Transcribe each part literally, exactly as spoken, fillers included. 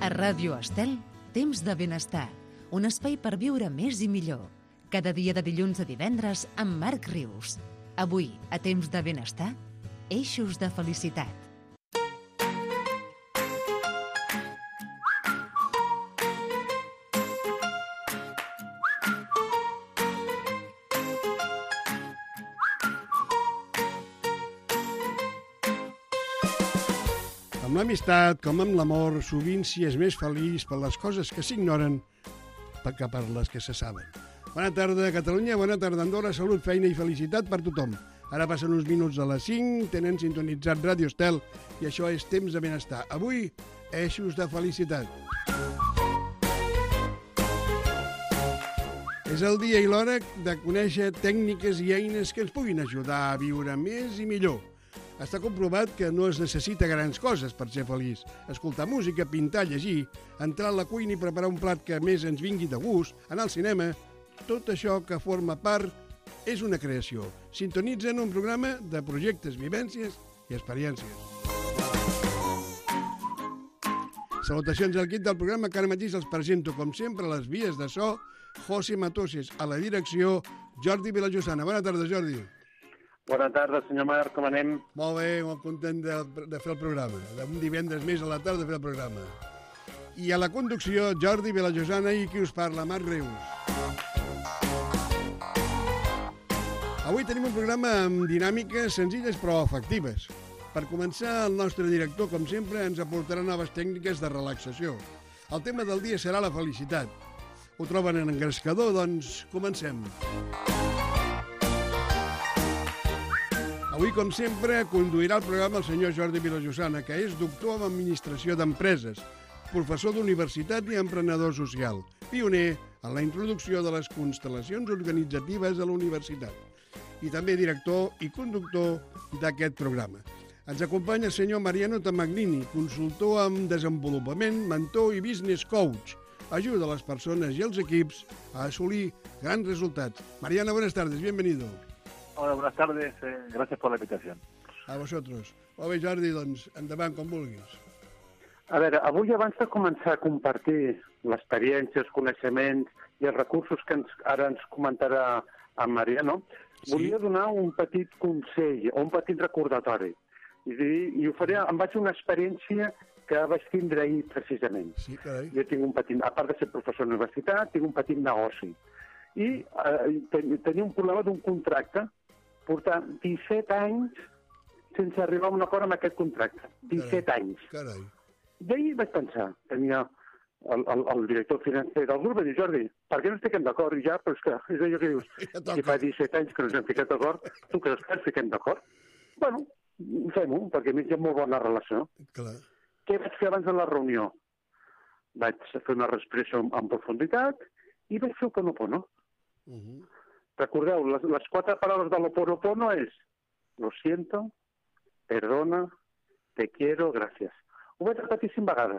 A Ràdio Estel, temps de benestar. Un espai per viure més i millor. Cada dia de dilluns a divendres amb Marc Rius. Avui, a temps de benestar, eixos de felicitat. Amb l'amistat, com amb l'amor, sovint s'hi és més feliç per les coses que s'ignoren que per les que se saben. Bona tarda, Catalunya, bona tarda, Andorra, salut, feina i felicitat per tothom. Ara passen uns minuts a les cinc, tenen sintonitzat Ràdio Estel i això és temps de benestar. Avui, eixos de felicitat. És el dia i l'hora de conèixer tècniques i eines que ens puguin ajudar a viure més i millor. Està comprovat que no es necessita grans coses per ser feliç. Escoltar música, pintar, llegir, entrar a la cuina i preparar un plat que més ens vingui de gust, anar al cinema, tot això que forma part és una creació. Sintonitzen un programa de projectes, vivències i experiències. Salutacions al equip del programa que ara mateix els presento, com sempre, a les vies de so, José Matoses, a la direcció, Jordi Vilajosana. Bona tarda, Jordi. Bona tarda, senyor Marc, com anem? Molt bé, molt content de, de fer el programa. Un divendres més a la tarda de fer el programa. I a la conducció, Jordi Vilajosana i qui us parla, Marc Rius. Avui tenim un programa amb dinàmiques senzilles però efectives. Per començar, el nostre director, com sempre, ens aportarà noves tècniques de relaxació. El tema del dia serà la felicitat. Ho troben en engrescador? Doncs comencem. Avui, com sempre, conduirà el programa el senyor Jordi Vilajosana, que és doctor en Administració d'Empreses, professor d'universitat i emprenedor social, pioner en la introducció de les constel·lacions organitzatives a la universitat i també director i conductor d'aquest programa. Ens acompanya el senyor Mariano Tamagnini, consultor en desenvolupament, mentor i business coach. Ajuda a les persones i els equips a assolir grans resultats. Mariano, buenas tardes, bienvenido. Hola, buenas tardes. Eh, gracias por la invitación. A vosotros. Molt bé, Jordi, doncs, endavant, com vulguis. A veure, avui abans de començar a compartir l'experiència, els coneixements i els recursos que ens, ara ens comentarà en Mariano, sí. Volia donar un petit consell o un petit recordatori. I, i ho faré en base a una experiència que vaig tindre ahir precisament. Sí, carai. Jo tinc un petit, a part de ser professor d'universitat, tinc un petit negoci. I eh, ten, tenia un problema d'un contracte, portar disset anys sense arribar a un acord amb aquest contracte. disset carai, anys. Carai. D'ahir vaig pensar, tenia el, el, el director financer del grup, va dir, Jordi, per què no estem d'acord? I ja, però és que és allò que dius, Ja si fa disset anys que no ens hem ficat d'acord, tu creus que ens fiquem d'acord? Bueno, fem-ho, perquè a mi hi ha molt bona relació. Clar. Què vaig fer abans de la reunió? Vaig fer una respiració en, en profunditat i vaig fer el Ho'oponopono. Uh -huh. Recordeu, les, les quatre paraules de l'Ho'oponopono és lo siento, perdona, te quiero, gracias. Ho vaig repetir cinc vegades.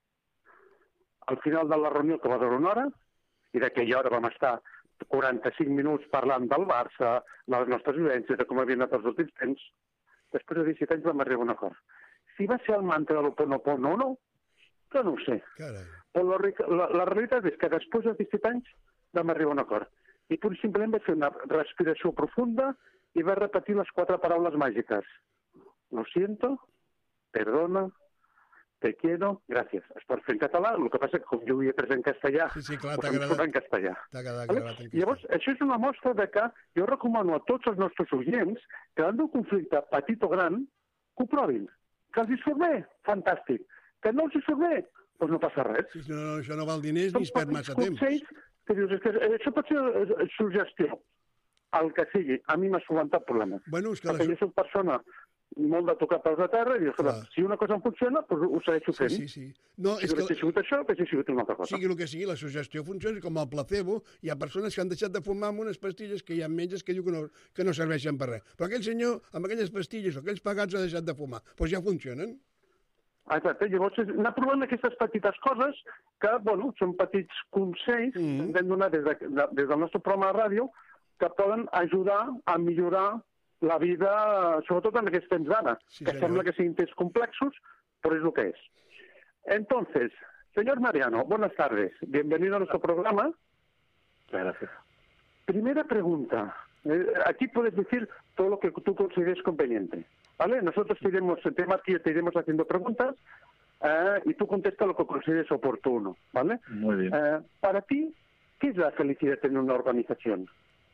Al final de la reunió, que va durar una hora, i d'aquella hora vam estar quaranta-cinc minuts parlant del Barça, de les nostres vivències, de com havien anat els últims temps, després de disset anys vam arribar a un acord. Si va ser el mantra de l'Ho'oponopono o no, jo no ho sé. Carai. Però la, la, la realitat és que després de disset anys vam arribar a un acord. I punt simplement vaig fer una respiració profunda i vaig repetir les quatre paraules màgiques. Lo siento, perdona, te quiero, gracias. Es pot fer en català, el que passa que com jo ho havia pres en castellà, Sí, sí, clar, doncs t'ha em agradat. surt en castellà. T'ha agradat Vale? gravat en castellà. Llavors, això és una mostra de que jo recomano a tots els nostres oients que davant d'un conflicte petit o gran, que ho provin. Que els hi surt bé, fantàstic. Que no els hi surt bé, doncs no passa res. Sí, no, no, això no val diners ni es perd massa temps. Consells que dius, és que això pot ser eh, suggestió, el que sigui. A mi m'ha solucionat problemes. Bueno, és que Perquè la... jo soc persona molt de tocar peus a terra i dius, Clar. si una cosa em funciona, doncs ho segueixo fent. Sí, sí, sí. No, Si és que hagués sigut això, hagués sigut una altra cosa. sigui el que sigui, la suggestió funciona com el placebo. Hi ha persones que han deixat de fumar amb unes pastilles que hi ha metges que diu que no, que no serveixen per res. Però aquell senyor, amb aquelles pastilles o aquells pagats, ha deixat de fumar. Doncs ja funcionen. Exacte, llavors és anar provant aquestes petites coses que, bueno, són petits consells Mm. que ens hem donat des, de, de, des del nostre programa de ràdio que poden ajudar a millorar la vida, sobretot en aquests temps d'ara, Sí, que senyor. sembla que siguin temps complexos, però és el que és. Entonces, Señor Mariano, buenas tardes. Bienvenido a nuestro programa. Muchas gracias. Primera pregunta. Eh, aquí puedes decir todo lo que tú consideres conveniente, ¿vale? Nosotros te iremos, el tema que te iremos haciendo preguntas eh, y tú contestas lo que consideres oportuno, ¿vale? Muy bien. Eh, para ti, ¿qué es la felicidad en una organización?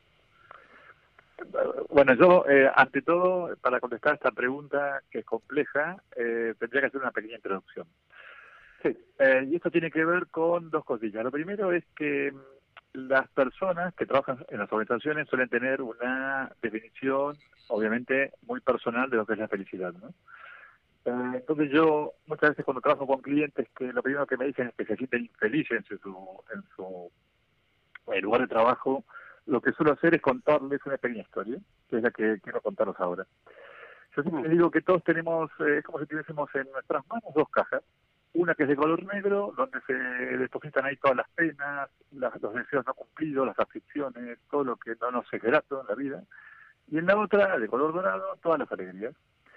Bueno, yo, eh, ante todo, para contestar esta pregunta que es compleja, eh, tendría que hacer una pequeña introducción. Sí. Eh, y esto tiene que ver con dos cosillas. Lo primero es que las personas que trabajan en las organizaciones suelen tener una definición, obviamente, muy personal de lo que es la felicidad, ¿no? Eh, entonces yo, muchas veces cuando trabajo con clientes, que lo primero que me dicen es que se sienten infelices en su, en su en lugar de trabajo, lo que suelo hacer es contarles una pequeña historia, que es la que quiero contaros ahora. Yo siempre les digo que todos tenemos, eh, es como si tuviésemos en nuestras manos dos cajas. Una que es de color negro, donde se depositan ahí todas las penas, las, los deseos no cumplidos, las aflicciones, todo lo que no nos es grato en la vida. Y en la otra, de color dorado, todas las alegrías.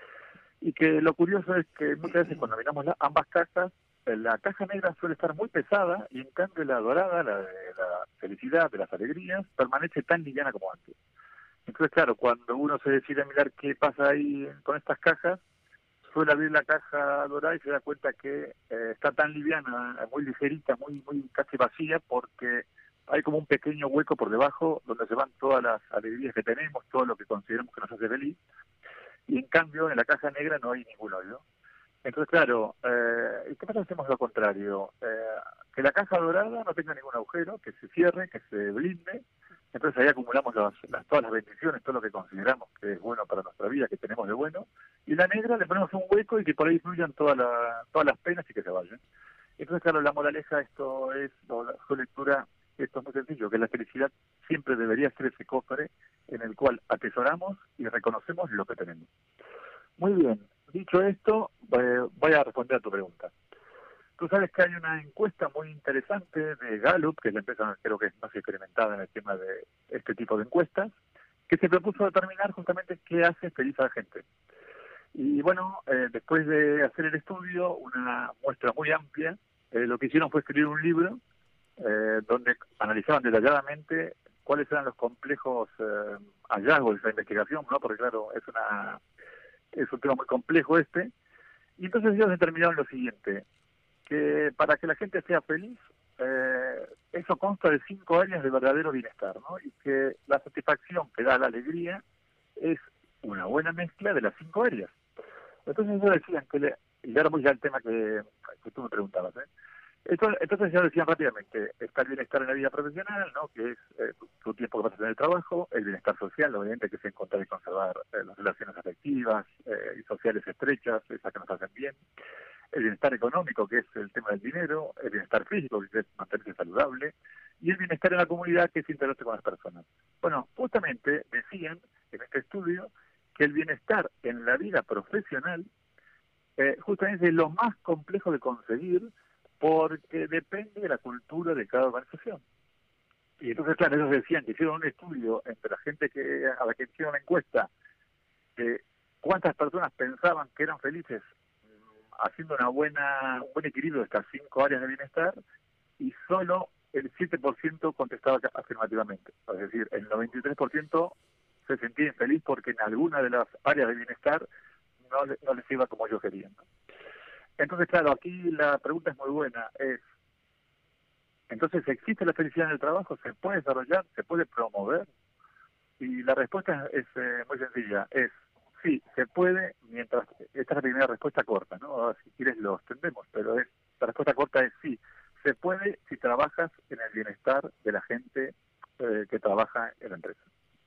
Y que lo curioso es que muchas veces cuando miramos la, ambas cajas, la caja negra suele estar muy pesada y en cambio la dorada, la de la felicidad, de las alegrías, permanece tan liviana como antes. Entonces, claro, cuando uno se decide a mirar qué pasa ahí con estas cajas, suele abrir la caja dorada y se da cuenta que eh, está tan liviana, muy ligerita, muy muy casi vacía, porque hay como un pequeño hueco por debajo donde se van todas las alegrías que tenemos, todo lo que consideramos que nos hace feliz, y en cambio en la caja negra no hay ningún hoyo. Entonces, claro, eh, ¿qué pasa si hacemos lo contrario? Eh, que la caja dorada no tenga ningún agujero, que se cierre, que se blinde. Entonces ahí acumulamos las, las, todas las bendiciones, todo lo que consideramos que es bueno para nuestra vida, que tenemos de bueno. Y la negra le ponemos un hueco y que por ahí fluyan toda la, todas las penas y que se vayan. Entonces, claro, la moraleja, esto es, o la, su lectura, esto es muy sencillo, que la felicidad siempre debería ser ese cofre en el cual atesoramos y reconocemos lo que tenemos. Muy bien, dicho esto, eh, voy a responder a tu pregunta. Tú sabes que hay una encuesta muy interesante de Gallup, que es la empresa creo que es más experimentada en el tema de este tipo de encuestas, que se propuso determinar justamente qué hace feliz a la gente. Y bueno, eh, después de hacer el estudio, una muestra muy amplia, eh, lo que hicieron fue escribir un libro eh, donde analizaban detalladamente cuáles eran los complejos eh, hallazgos de esa investigación, ¿no? Porque claro, es una es un tema muy complejo este. Y entonces ellos determinaron lo siguiente, que para que la gente sea feliz, eh, eso consta de cinco áreas de verdadero bienestar, ¿no? Y que la satisfacción que da la alegría es una buena mezcla de las cinco áreas. Entonces ellos decían que, le, y ahora voy ya al tema que, que tú me preguntabas, ¿eh? Entonces, entonces ellos decían rápidamente, está el bienestar en la vida profesional, ¿no? Que es eh, tu, tu tiempo que pasas en el trabajo, el bienestar social, obviamente, que es encontrar y conservar eh, las relaciones afectivas eh, y sociales estrechas, esas que nos hacen bien, el bienestar económico, que es el tema del dinero, el bienestar físico, que es mantenerse saludable, y el bienestar en la comunidad, que es integrarse con las personas. Bueno, justamente decían en este estudio que el bienestar en la vida profesional eh, justamente es lo más complejo de conseguir, porque depende de la cultura de cada organización. Y entonces, claro, ellos decían que hicieron un estudio entre la gente que a la que hicieron la encuesta, de cuántas personas pensaban que eran felices haciendo una buena, un buen equilibrio de estas cinco áreas de bienestar, y solo el siete por ciento contestaba afirmativamente. Es decir, el noventa y tres por ciento se sentía infeliz porque en alguna de las áreas de bienestar no, le, no les iba como ellos querían, ¿no? Entonces, claro, aquí la pregunta es muy buena, es, entonces, ¿existe la felicidad en el trabajo? ¿Se puede desarrollar? ¿Se puede promover? Y la respuesta es eh, muy sencilla, es sí, se puede, mientras, esta es la primera respuesta corta, ¿no? Ahora, si quieres lo extendemos, pero es, la respuesta corta es sí, se puede si trabajas en el bienestar de la gente eh, que trabaja en la empresa.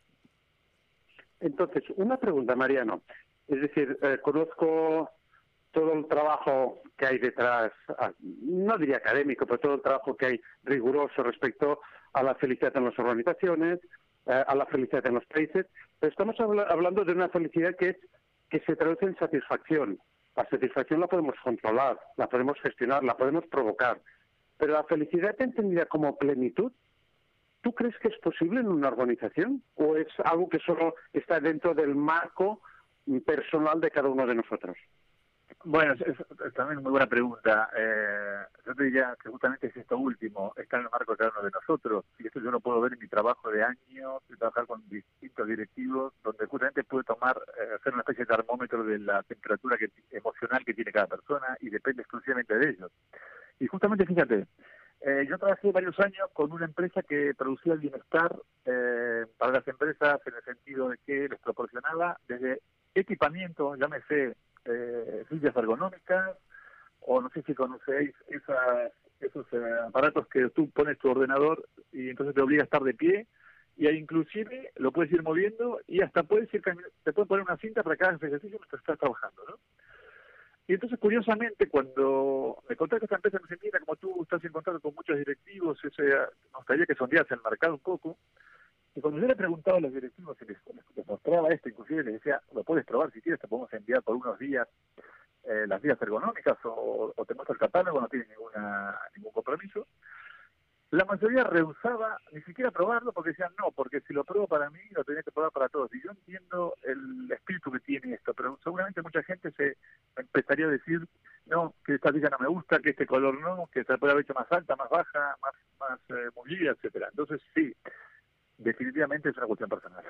Entonces, una pregunta, Mariano. Es decir, eh, conozco todo el trabajo que hay detrás, no diría académico, pero todo el trabajo que hay riguroso respecto a la felicidad en las organizaciones, eh, a la felicidad en los países, pero estamos habla hablando de una felicidad que es que se traduce en satisfacción. La satisfacción la podemos controlar, la podemos gestionar, la podemos provocar, pero la felicidad entendida como plenitud, ¿tú crees que es posible en una organización o es algo que solo está dentro del marco personal de cada uno de nosotros? Bueno, es, es, es también muy buena pregunta. Eh, yo te diría que justamente es esto último, está en el marco de cada uno de nosotros, y esto yo lo puedo ver en mi trabajo de años, de trabajar con distintos directivos, donde justamente puedo tomar, eh, hacer una especie de termómetro de la temperatura que, emocional que tiene cada persona, y depende exclusivamente de ellos. Y justamente, fíjate, eh, yo trabajé varios años con una empresa que producía el bienestar eh, para las empresas, en el sentido de que les proporcionaba desde equipamiento, llámese eh, sillas ergonómicas, o no sé si conocéis esas, esos eh, aparatos que tú pones tu ordenador y entonces te obliga a estar de pie, y ahí inclusive lo puedes ir moviendo y hasta puedes ir te puedes poner una cinta para que hagas ejercicio mientras estás trabajando, ¿no? Y entonces, curiosamente, cuando me contaste que esta empresa me sentía, como tú estás en contacto con muchos directivos, ese, nos gustaría que sondeas el mercado un poco. Y cuando yo le preguntaba a los directivos, les, les mostraba esto, inclusive les decía, lo puedes probar si quieres, te podemos enviar por unos días eh, las vías ergonómicas o, o te muestro el catálogo, no tiene ninguna, ningún compromiso. La mayoría rehusaba ni siquiera probarlo porque decían, no, porque si lo pruebo para mí, lo tenía que probar para todos. Y yo entiendo el espíritu que tiene esto, pero seguramente mucha gente se empezaría a decir, no, que esta silla no me gusta, que este color no, que se puede haber hecho más alta, más baja, más, más eh, movida, etcétera. Entonces, sí, definitivamente es una cuestión personal.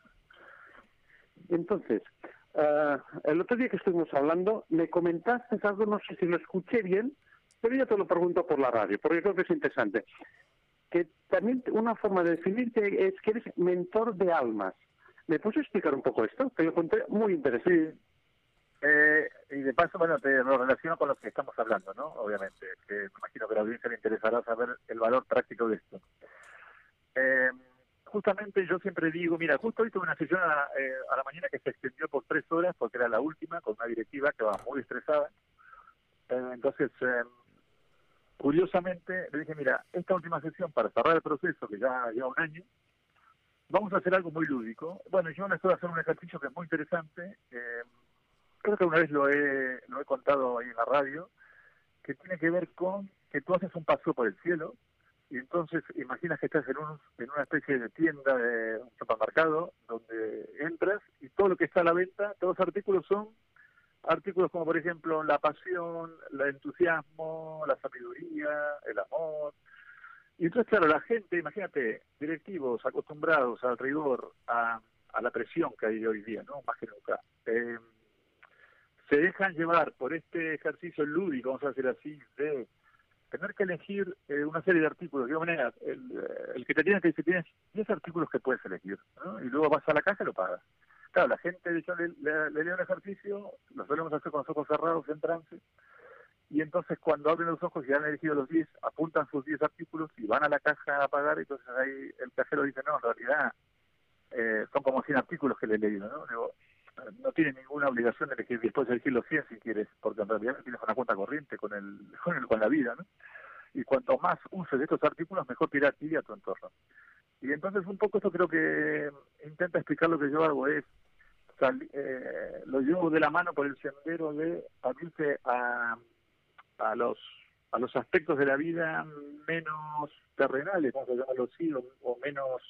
Entonces, uh, el otro día que estuvimos hablando, me comentaste algo, no sé si lo escuché bien, pero yo te lo pregunto por la radio, porque creo que es interesante. Que también una forma de definirte es que eres mentor de almas. ¿Me puedes explicar un poco esto? Que yo encontré muy interesante. Sí. Eh, y de paso, bueno, te lo relaciono con lo que estamos hablando, ¿no? Obviamente, que me imagino que a la audiencia le interesará saber el valor práctico de esto. Eh, justamente yo siempre digo, mira, justo hoy tuve una sesión a, eh, a la mañana que se extendió por tres horas, porque era la última, con una directiva que va muy estresada. Eh, entonces, eh, curiosamente, le dije, mira, esta última sesión, para cerrar el proceso, que ya lleva un año, vamos a hacer algo muy lúdico. Bueno, yo les voy a hacer un ejercicio que es muy interesante. Eh, creo que una vez lo he, lo he contado ahí en la radio, que tiene que ver con que tú haces un paseo por el cielo, y entonces imaginas que estás en, un, en una especie de tienda, de un supermercado, donde entras y todo lo que está a la venta, todos los artículos son artículos como, por ejemplo, la pasión, el entusiasmo, la sabiduría, el amor. Y entonces, claro, la gente, imagínate, directivos acostumbrados al rigor, a, a la presión que hay hoy día, ¿no? Más que nunca, eh, se dejan llevar por este ejercicio lúdico, vamos a decir así, de tener que elegir eh, una serie de artículos. De alguna manera, el, el que te tiene que decir, tienes diez artículos que puedes elegir, ¿no? Y luego vas a la caja y lo pagas. Claro, la gente, yo le, le, le leo un ejercicio, lo solemos hacer con los ojos cerrados, en trance, y entonces cuando abren los ojos y han elegido los diez, apuntan sus diez artículos y van a la caja a pagar, y entonces ahí el cajero dice, no, en realidad eh, son como cien artículos que le he leído, ¿no? Digo, no tiene ninguna obligación de elegir, después de elegir los cien si quieres, porque en realidad tienes una cuenta corriente con el, con el con la vida, ¿no? Y cuanto más uses de estos artículos, mejor te irá a ti y a tu entorno. Y entonces un poco esto creo que intenta explicar lo que yo hago, es sal, eh, lo llevo de la mano por el sendero de abrirse a, a los a los aspectos de la vida menos terrenales, vamos a llamarlo así, o, o menos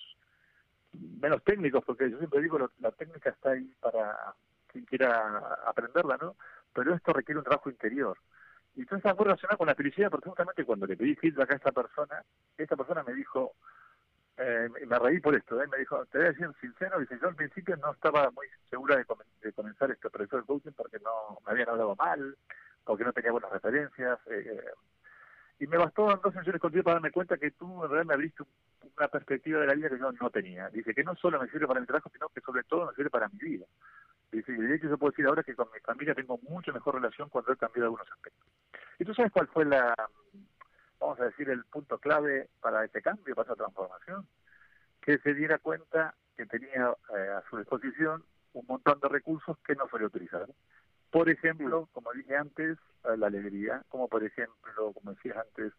menos técnicos, porque yo siempre digo, lo, la técnica está ahí para quien quiera aprenderla, ¿no? Pero esto requiere un trabajo interior. Y entonces está muy relacionado con la felicidad, porque justamente cuando le pedí feedback a esta persona, esta persona me dijo, eh, me reí por esto, ¿eh? Me dijo, te voy a decir sincero, dice, yo al principio no estaba muy segura de, comen de comenzar este proceso de coaching porque no me habían hablado mal, porque no tenía buenas referencias, eh, y me bastó dos sesiones contigo para darme cuenta que tú en realidad me abriste una perspectiva de la vida que yo no tenía. Dice que no solo me sirve para mi trabajo, sino que sobre todo me sirve para mi vida. Dice, y de hecho yo puedo decir ahora que con mi familia tengo mucho mejor relación cuando he cambiado algunos aspectos. ¿Y tú sabes cuál fue la, vamos a decir, el punto clave para ese cambio, para esa transformación? Que se diera cuenta que tenía eh, a su disposición un montón de recursos que no solía utilizar. Por ejemplo, como dije antes, la alegría, como por ejemplo, como decías antes,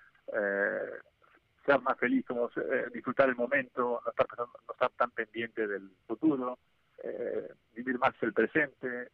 eh, ser más feliz, como eh, disfrutar el momento, no estar, pensando, no estar tan pendiente del futuro, eh, vivir más el presente,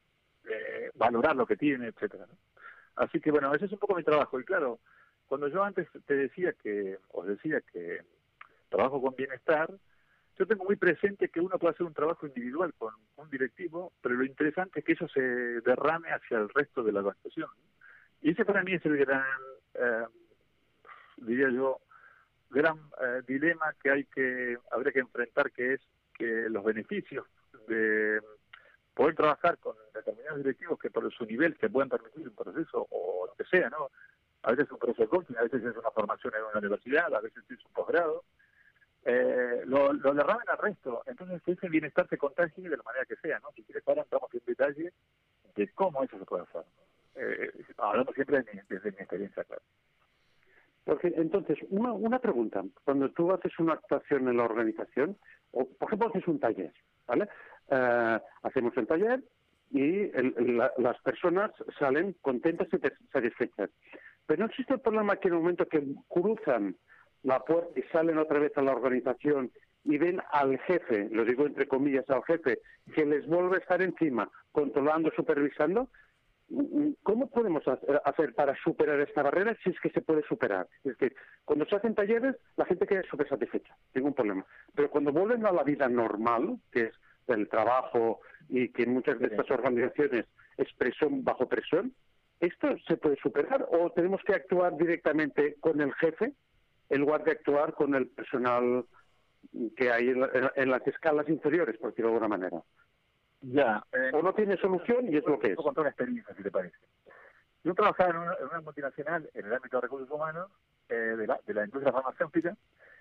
eh, valorar lo que tiene, etcétera, ¿no? Así que bueno, ese es un poco mi trabajo. Y claro, cuando yo antes te decía que, os decía que trabajo con bienestar, yo tengo muy presente que uno puede hacer un trabajo individual con un directivo, pero lo interesante es que eso se derrame hacia el resto de la organización. Y ese para mí es el gran, eh, diría yo, gran eh, dilema que hay que habría que enfrentar, que es que los beneficios de poder trabajar con determinados directivos que por su nivel se pueden permitir un proceso o lo que sea, ¿no? A veces es un proceso de coaching, a veces es una formación en una universidad, a veces es un posgrado, eh, lo, lo derraman al resto. Entonces ese bienestar se contagie de la manera que sea, ¿no? Si quieres ahora entramos en detalle de cómo eso se puede hacer. Eh, hablando siempre de mi, desde mi experiencia, claro. Porque entonces, una, una pregunta, cuando tú haces una actuación en la organización, o por ejemplo haces un taller, ¿vale? Uh, hacemos el taller y el, la, las personas salen contentas y satisfechas. Pero no existe el problema que en el momento que cruzan la puerta y salen otra vez a la organización y ven al jefe, lo digo entre comillas, al jefe, que les vuelve a estar encima, controlando, supervisando. ¿Cómo podemos hacer para superar esta barrera si es que se puede superar? Es decir, cuando se hacen talleres, la gente queda súper satisfecha, ningún problema. Pero cuando vuelven a la vida normal, que es el trabajo y que muchas de estas organizaciones es presión bajo presión, ¿esto se puede superar o tenemos que actuar directamente con el jefe en lugar de actuar con el personal que hay en, la, en las escalas inferiores, por decirlo de alguna manera? Ya. Eh, o no tiene solución y es lo que es. Voy a contar una experiencia, si te parece. Yo trabajaba en una, en una multinacional en el ámbito de recursos humanos eh, de, la, de la industria farmacéutica,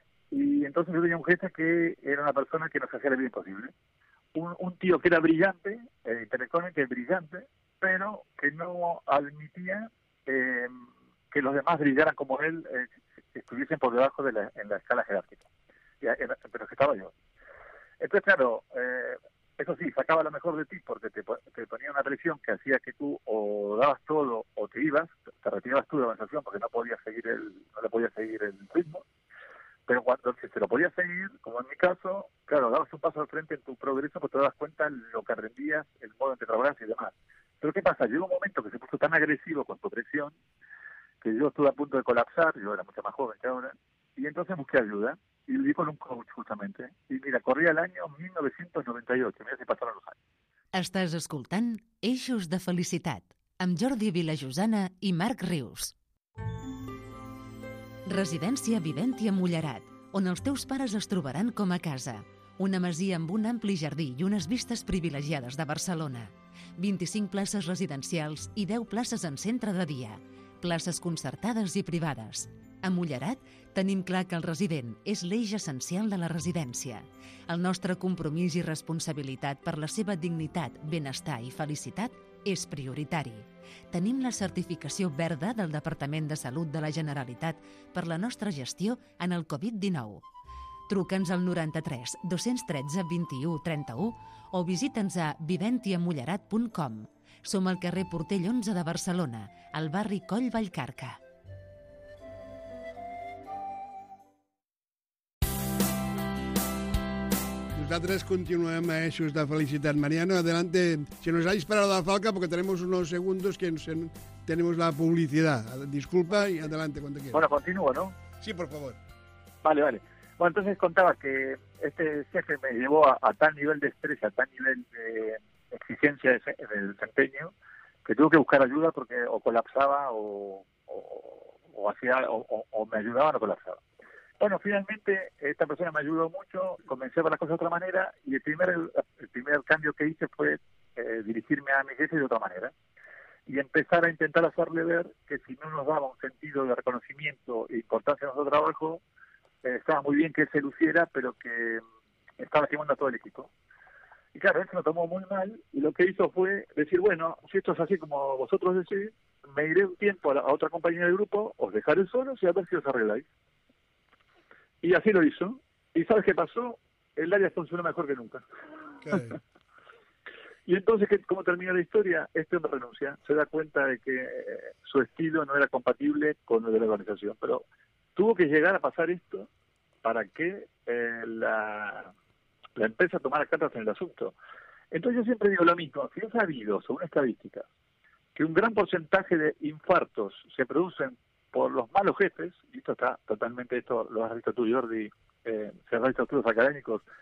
y entonces yo tenía un jefe que era una persona que nos hacía la vida imposible. Un, un tío que era brillante, eh, intelectualmente brillante, pero que no admitía eh, que los demás brillaran como él, eh, que estuviesen por debajo de la, en la escala jerárquica. Y, eh, pero que estaba yo. Entonces, claro, eh, eso sí, sacaba lo mejor de ti porque te, te ponía una presión que hacía que tú o dabas todo o te ibas, te retirabas tú de la organización porque no podías seguir el, no le podías seguir el ritmo. Pero cuando si te lo podías seguir, como en mi caso, claro, dabas un paso al frente en tu progreso, pues te das cuenta lo que rendías, el modo en que trabajas y demás. Pero ¿qué pasa? Llegó un momento que se puso tan agresivo con tu presión que yo estuve a punto de colapsar, yo era mucho más joven que ahora, y entonces busqué ayuda. Y viví con un coach, justamente. I mira, corria l'any mil nou-cents noranta-vuit. Mira si passaven els anys. Estàs escoltant Eixos de Felicitat, amb Jordi Vilajosana i Marc Rius. Residència Vidèntia Mullerat, on els teus pares es trobaran com a casa. Una masia amb un ampli jardí i unes vistes privilegiades de Barcelona. vint-i-cinc places residencials i deu places en centre de dia. Places concertades i privades. A Mullerat tenim clar que el resident és l'eix essencial de la residència. El nostre compromís i responsabilitat per la seva dignitat, benestar i felicitat és prioritari. Tenim la certificació verda del Departament de Salut de la Generalitat per la nostra gestió en el covid dinou. Truca'ns al noranta-tres dos-cents tretze vint-i-u trenta-u o visita'ns a videntiamullerat punt com. Som al carrer Portell onze de Barcelona, al barri Coll Vallcarca. Nosotros continuamos a Eixos de Felicitat. Mariano, adelante. Si nos ha disparado la falca porque tenemos unos segundos que tenemos la publicidad. Disculpa y adelante cuando quieras. Bueno, continúo, ¿no? Sí, por favor. Vale, vale. Bueno, entonces contaba que este jefe me llevó a, a tal nivel de estrés, a tal nivel de exigencia de, del desempeño, que tuve que buscar ayuda porque o colapsaba o, o, o, hacía, o, o, o me ayudaban o colapsaba. Bueno, finalmente esta persona me ayudó mucho, comencé a ver las cosas de otra manera y el primer, el primer cambio que hice fue eh, dirigirme a mi jefe de otra manera y empezar a intentar hacerle ver que si no nos daba un sentido de reconocimiento e importancia en nuestro trabajo, eh, estaba muy bien que él se luciera, pero que estaba lastimando a todo el equipo. Y claro, él se lo tomó muy mal y lo que hizo fue decir, bueno, si esto es así como vosotros decís, me iré un tiempo a, la, a otra compañía del grupo, os dejaré solos y a ver si os arregláis. Y así lo hizo. ¿Y sabes qué pasó? El área funcionó mejor que nunca. Okay. Y entonces, ¿cómo termina la historia? Este hombre renuncia. Se da cuenta de que su estilo no era compatible con el de la organización. Pero tuvo que llegar a pasar esto para que eh, la, la empresa tomara cartas en el asunto. Entonces yo siempre digo lo mismo. Si he sabido, según estadísticas, que un gran porcentaje de infartos se producen por los malos jefes, y esto está totalmente, esto lo has visto tú, Jordi, eh, se han visto estudios académicos,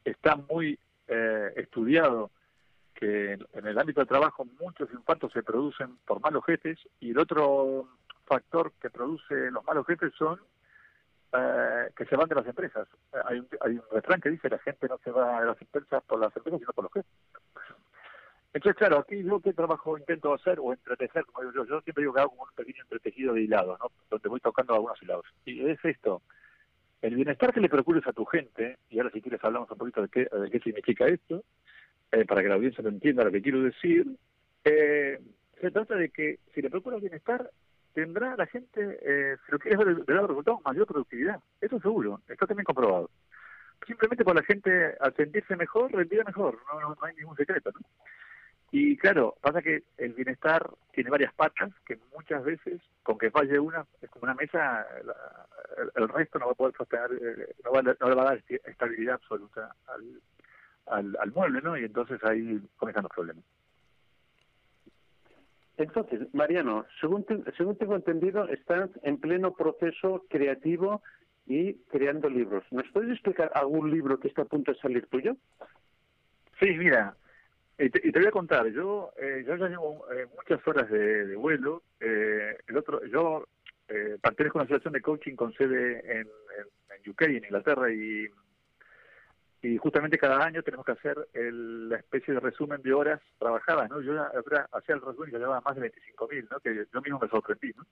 está muy eh, estudiado que en, en el ámbito del trabajo muchos infartos se producen por malos jefes, y el otro factor que produce los malos jefes son eh, que se van de las empresas. Eh, hay, un, hay un refrán que dice: la gente no se va de las empresas por las empresas, sino por los jefes. Entonces, claro, aquí yo qué trabajo intento hacer, o entretejer, como digo yo, yo siempre digo que hago como un pequeño entretejido de hilados, ¿no? Donde voy tocando algunos hilados. Y es esto: el bienestar que le procures a tu gente, y ahora si quieres hablamos un poquito de qué, de qué significa esto, eh, para que la audiencia lo entienda lo que quiero decir. Eh, se trata de que si le procuras bienestar, tendrá la gente, eh, si lo quieres ver, le da resultados, mayor productividad. Eso seguro, está también comprobado. Simplemente por la gente, al sentirse mejor, rendirá mejor, no, no, no hay ningún secreto, ¿no? Y claro, pasa que el bienestar tiene varias patas que muchas veces, con que falle una, es como una mesa, la, el, el resto no va a poder sostener, eh, no, va, no le va a dar estabilidad absoluta al, al, al mueble, ¿no? Y entonces ahí comienzan los problemas. Entonces, Mariano, según, te, según tengo entendido, estás en pleno proceso creativo y creando libros. ¿Nos puedes explicar algún libro que está a punto de salir tuyo? Sí, mira, y te, y te voy a contar, yo eh, yo ya llevo eh, muchas horas de, de vuelo. Eh, el otro, yo eh, pertenezco a una asociación de coaching con sede en, en, en U K, en Inglaterra, y y justamente cada año tenemos que hacer el, la especie de resumen de horas trabajadas, ¿no? Yo ya, ya hacía el resumen y ya llevaba más de veinticinco mil, ¿no? Que yo mismo me sorprendí, ¿no?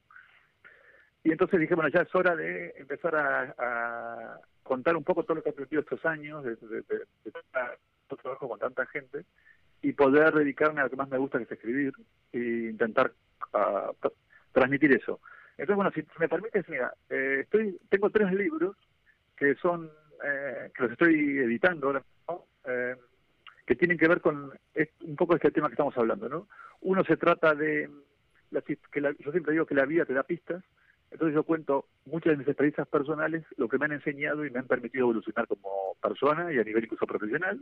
Y entonces dije, bueno, ya es hora de empezar a, a contar un poco todo lo que he aprendido estos años, de, de, de, de, de tanto trabajo con tanta gente, y poder dedicarme a lo que más me gusta, que es escribir, e intentar uh, transmitir eso. Entonces, bueno, si, si me permites, mira, eh, estoy tengo tres libros que son... Eh, que los estoy editando ahora, ¿no? eh, que tienen que ver con es, un poco este tema que estamos hablando, ¿no? Uno se trata de, la, que la, yo siempre digo que la vida te da pistas, entonces yo cuento muchas de mis experiencias personales, lo que me han enseñado y me han permitido evolucionar como persona y a nivel incluso profesional.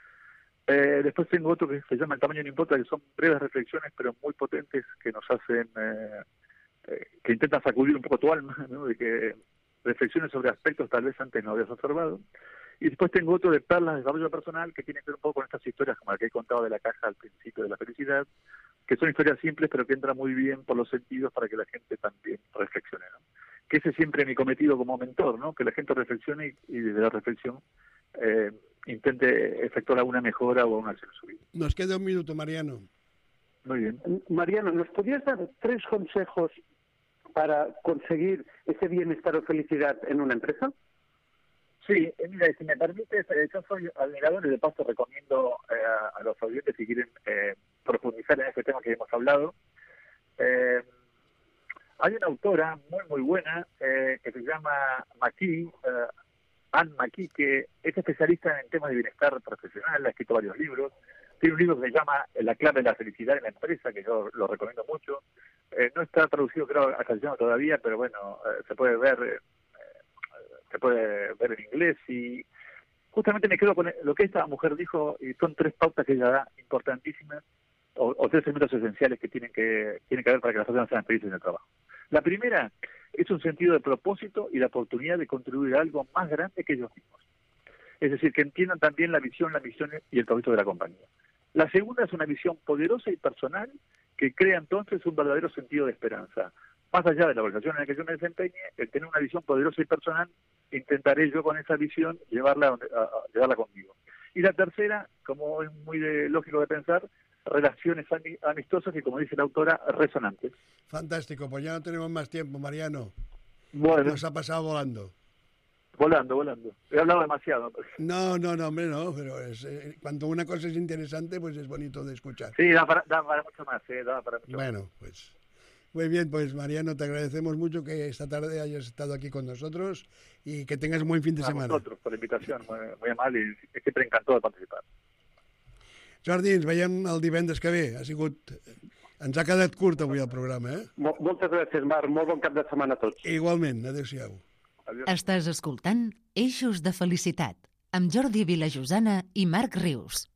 Eh, después tengo otro que se llama El tamaño no importa, que son breves reflexiones pero muy potentes que nos hacen, eh, eh, que intentan sacudir un poco tu alma, ¿no? De que reflexiones sobre aspectos tal vez antes no habías observado. Y después tengo otro de perlas de desarrollo personal, que tiene que ver un poco con estas historias como la que he contado de la caja al principio de la felicidad, que son historias simples pero que entran muy bien por los sentidos para que la gente también reflexione, ¿no? Que ese es siempre mi cometido como mentor, ¿no? Que la gente reflexione y, y desde la reflexión eh, intente efectuar alguna mejora o una acción en su vida. Nos queda un minuto, Mariano. Muy bien. Mariano, ¿nos podrías dar tres consejos para conseguir ese bienestar o felicidad en una empresa? Sí, eh, mira, si me permites, eh, yo soy admirador y de paso recomiendo eh, a, a los oyentes si quieren eh, profundizar en este tema que hemos hablado. Eh, hay una autora muy, muy buena eh, que se llama McKee, eh, Anne McKee, que es especialista en temas de bienestar profesional, ha escrito varios libros. Tiene un libro que se llama La clave de la felicidad en la empresa, que yo lo recomiendo mucho. Eh, no está traducido, creo, al castellano todavía, pero bueno, eh, se puede ver eh, se puede ver en inglés. Y justamente me quedo con lo que esta mujer dijo, y son tres pautas que ella da importantísimas, o, o tres elementos esenciales que tienen que tienen que ver para que las personas sean felices en el trabajo. La primera es un sentido de propósito y la oportunidad de contribuir a algo más grande que ellos mismos. Es decir, que entiendan también la visión, la misión y el propósito de la compañía. La segunda es una visión poderosa y personal que crea entonces un verdadero sentido de esperanza. Más allá de la organización en la que yo me desempeñe, el tener una visión poderosa y personal, intentaré yo con esa visión llevarla, a, a, llevarla conmigo. Y la tercera, como es muy de, lógico de pensar, relaciones amistosas y, como dice la autora, resonantes. Fantástico, pues ya no tenemos más tiempo, Mariano. Bueno. Nos ha pasado volando. Volando, volando. He hablado demasiado. No, no, no, hombre, no, pero es, eh, cuando una cosa es interesante, pues es bonito de escuchar. Sí, da para, da para mucho más, eh, da para mucho bueno, más. pues muy bien, pues Mariano, te agradecemos mucho que esta tarde hayas estado aquí con nosotros y que tengas un buen fin de a semana. A vosotros, por la invitación, muy, muy amable i sempre encantado de participar. Jordi, ens veiem el divendres que ve. Ha sigut... Ens ha quedat curt avui el programa, eh? Mol moltes gràcies, Marc. Molt bon cap de setmana a tots. Igualment, adéu-siau. Adiós. Estàs escoltant Eixos de Felicitat amb Jordi Vilajosana i Marc Rius.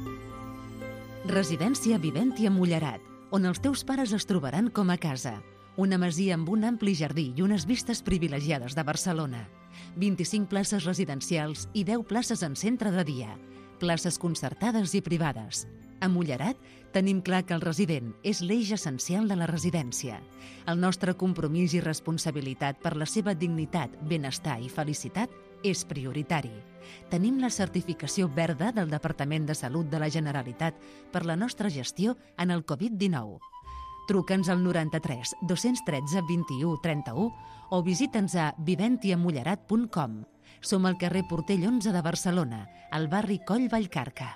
Residència Viventia Mullerat, on els teus pares es trobaran com a casa. Una masia amb un ampli jardí i unes vistes privilegiades de Barcelona. vint-i-cinc places residencials i deu places en centre de dia. Places concertades i privades. A Mullerat tenim clar que el resident és l'eix essencial de la residència. El nostre compromís i responsabilitat per la seva dignitat, benestar i felicitat és prioritari. Tenim la certificació verda del Departament de Salut de la Generalitat per la nostra gestió en el covid dinou. Truca'ns al noranta-tres dos-cents tretze vint-i-u trenta-u o visita'ns a viventiamullerat punt com. Som al carrer Portell onze de Barcelona, al barri Coll Vallcarca.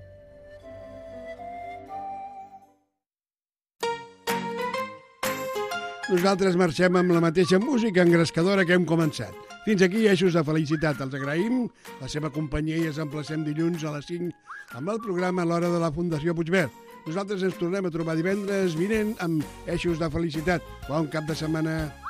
Nosaltres marxem amb la mateixa música engrescadora que hem començat. Fins aquí, eixos de felicitat. Els agraïm la seva companyia i ens emplacem dilluns a les cinc amb el programa a l'hora de la Fundació Puigverd. Nosaltres ens tornem a trobar divendres vinent amb eixos de felicitat. Bon cap de setmana.